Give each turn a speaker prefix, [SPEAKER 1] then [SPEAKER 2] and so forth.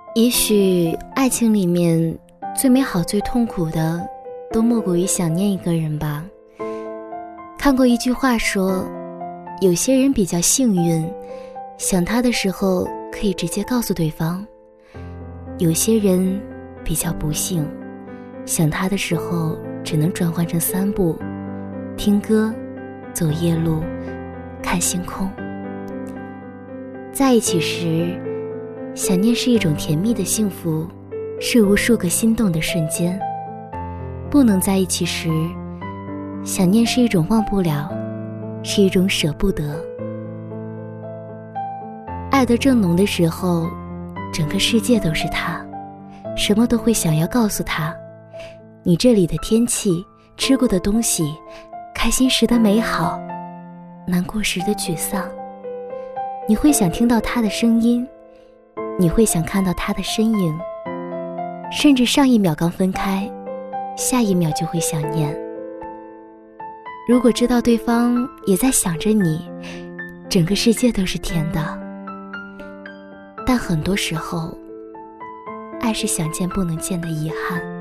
[SPEAKER 1] 也许爱情里面最美好最痛苦的都莫过于想念一个人吧。看过一句话说，有些人比较幸运，想他的时候可以直接告诉对方，有些人比较不幸，想他的时候只能转换成3步：听歌、走夜路、看星空。在一起时，想念是一种甜蜜的幸福，是无数个心动的瞬间。不能在一起时，想念是一种忘不了，是一种舍不得。爱得正浓的时候，整个世界都是他，什么都会想要告诉他，你这里的天气，吃过的东西，开心时的美好，难过时的沮丧。你会想听到他的声音，你会想看到他的身影，甚至上一秒刚分开，下一秒就会想念。如果知道对方也在想着你，整个世界都是甜的。但很多时候，爱是想见不能见的遗憾。